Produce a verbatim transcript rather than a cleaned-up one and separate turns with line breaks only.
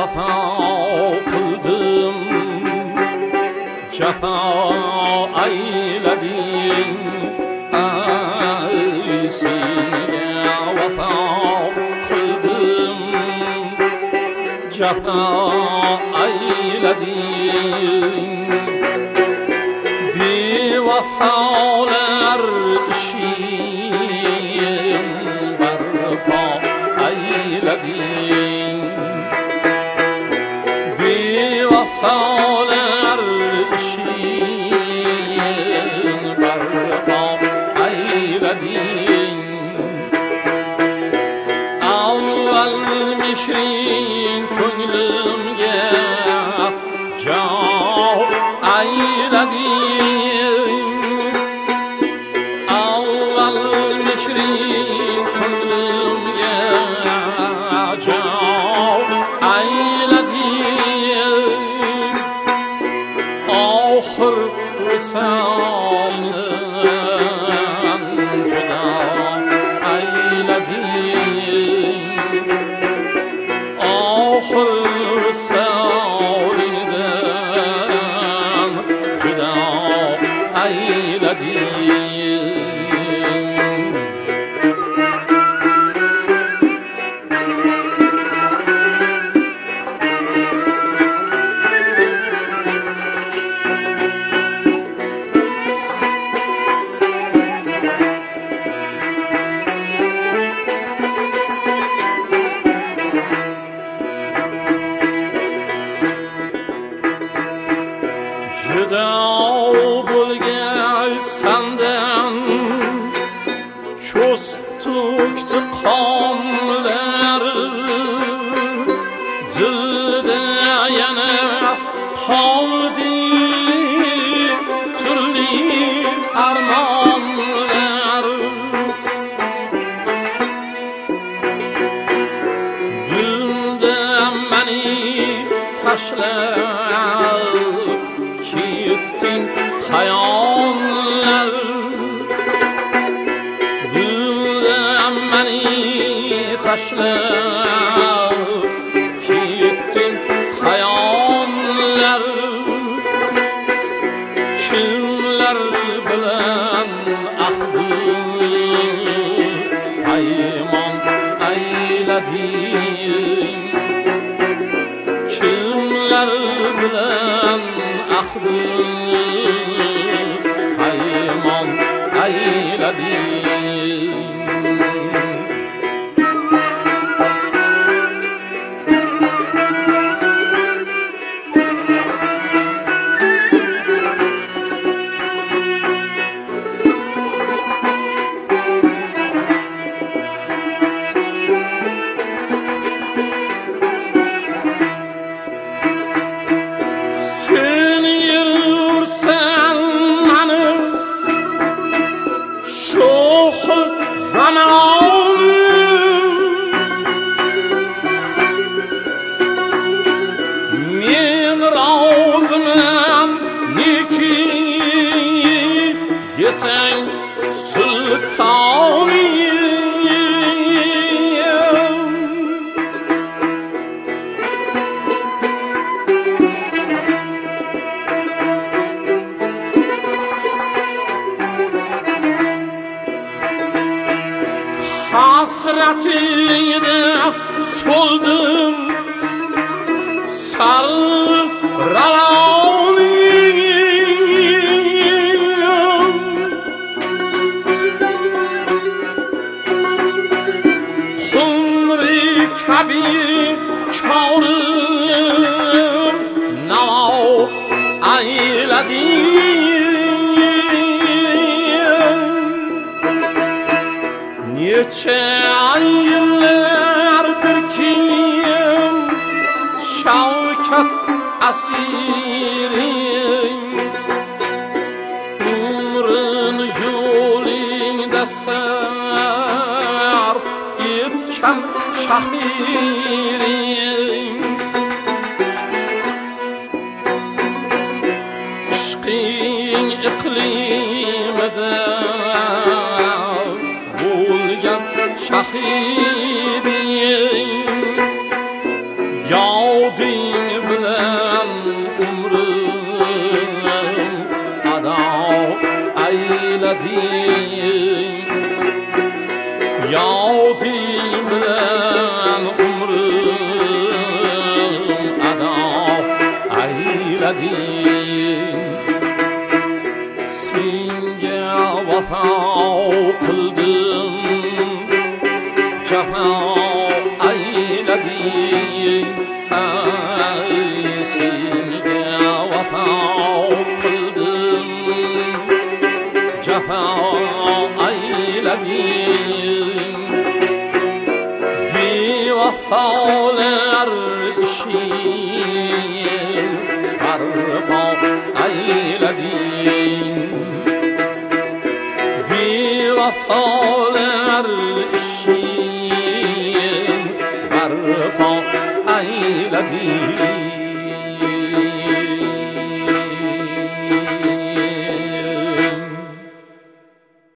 vafo qildim, jafo aylading, ay senga vafo qildim, jafo aylading. Bevafolar ishing barpo aylading, bevafolar ishing barpo aylading. Avval mehring ko'nglimga jon aylading, avval mehring ko'nglimga jon aylading. Oxir visoldan judo aylading, oxir visoldan judo aylading. Judo bo'lgan sandan ko'z to'kdi qonlar, dilda yana qoldi turli armonlar. Bunda meni tashlab ketding hayonlar, bunda meni tashlab ketding hayonlar. Kimlar bilan ahding paymon aylading, kimlar bilan ahding paymon aylading. Men roziman neki desang sultonim, hasratida so'ldim sarı ralonim. Xumri kabi korim navo aylading. Necha yillardir kim shavkat asiring, umrin yo'lingda sarf etgan shahiring. Ishqing iqlimida bo'lgan shahiding, yov yoding bilan umrim ado aylading yoding bilan umrim ado aylading senga vafo qildim jafo aylading ay senga vafo qildim jafo aylading bevafolar ishing barpo aylading bevafolar ishing barpo aylading